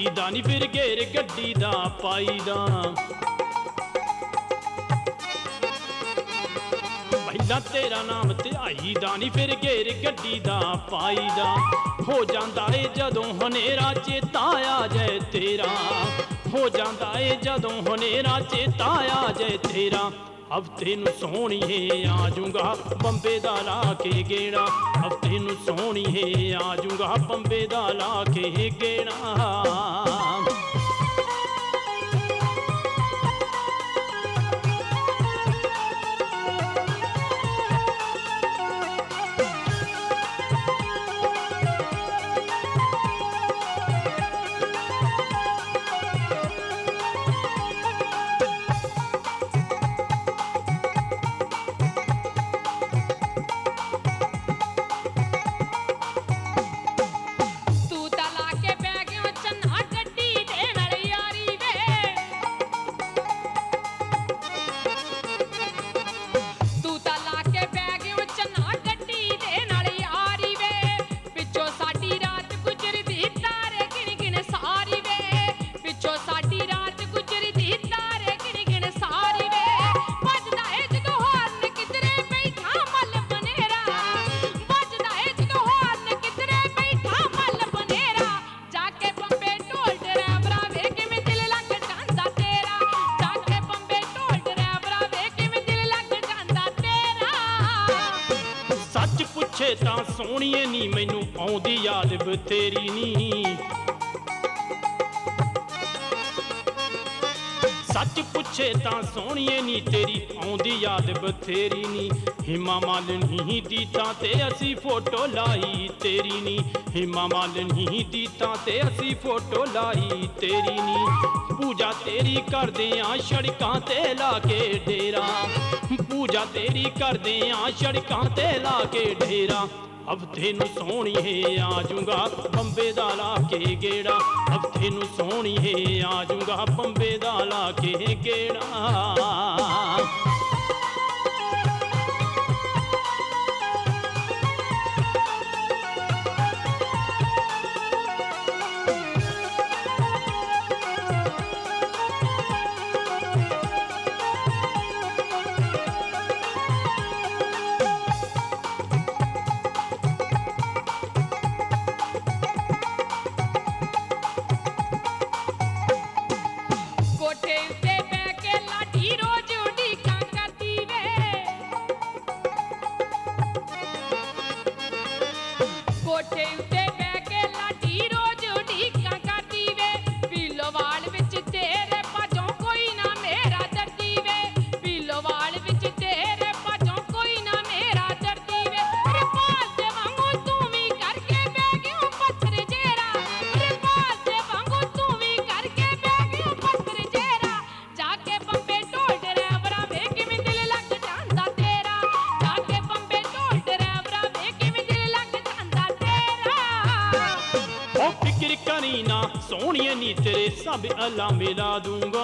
दा नी फिर घेर गड्डी दा पाई दा। पहला तेरा नाम ध्याई दा नी फिर घेर गड्डी दा पाई दा। हो जांदा ए जदों हनेरा चेता आ जाए तेरा, हो जांदा ए जदों हनेरा चेता आ जाए तेरा। हफ्ते नूं सोहणीए आ जूंगा बंबे दा ला के गेड़ा, हफ्ते नूं सोहणीए आ जूंगा बंबे दा ला के गेड़ा। सच पुछे तां सोहणीए नी मैनू आउंदी याद बथेरी नी, सच पुछे तां सोहणीए नी तेरी आउंदी याद बथेरी नी। हिमा मालिनी दी तां ते असी फोटो लाई तेरी नी, हिमा मालिनी दी तां ते असी फोटो लाई तेरी नी। पूजा तेरी करदे आ सड़कां ते ला के डेरा, पूजा तेरी करदे आ सड़कां ते ला के डेरा। हफ्ते नूं सोहणीए आ जूंगा बंबे दा ला के गेड़ा, हफ्ते नूं सोहणीए आ जूंगा बंबे दा ला के गेड़ा। कोठे उत्ते बह के लाडी रोज उड़ीकां करदी वे, पीलोवाल विच तेरे पाजों कोई ना मेरा दर्दी वे, पीलोवाल विच तेरे पाजों कोई ना मेरा दर्दी वे। रिपाल दे वांगू तू भी करके बह गयो पत्थर जेरा, रिपाल दे वांगू तू भी करके बह गयो पत्थर जेरा। जाके बंबे ढोल ड्राइवरा वे किवें दिल लग जांदा तेरा, जाके बंबे ढोल ड्राइवरा वे किवें दिल लग जांदा तेरा। ओ फिक्र करी ना सोहणीए नी तेरे सब अल्लाह मिला दूंगा,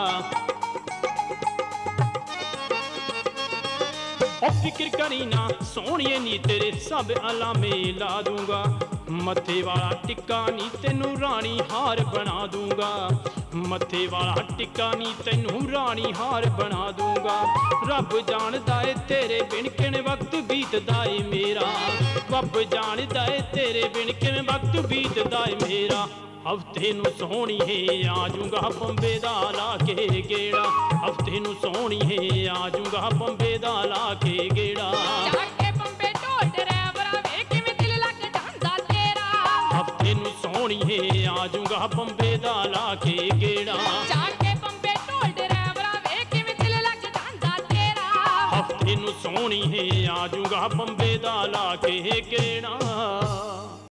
ओ फिक्र करी ना सोहणीए नी तेरे सब अल्लाह मिला दूंगा। मथे वाला टिक्का नी तेनू रानी हार बना दूंगा, मथे वाला टिक्का नी तेनू रानी हार बना दूंगा। रब जानदा है तेरे बिन किन वक्त बीतदा है मेरा, रब जानदा है तेरे बिन किन वक्त बीतदा है मेरा। हफ्ते नूं सोहणीए आ जूंगा बंबे दा ला के गेड़ा, हफ्ते नूं सोहणीए आ जूंगा बंबे दा ला के गेड़ा। जाके बंबे ढोल ड्राइवरा वे किवें दिल लग जांदा तेरा, हफ्ते नूं सोहणीए आ जूंगा बंबे दा ला के गेड़ा, जाके बंबे ढोल ड्राइवरा वे किवें दिल लग जांदा तेरा। हफ्ते नूं सोहणीए आ जूंगा बंबे दा ला के गेड़ा।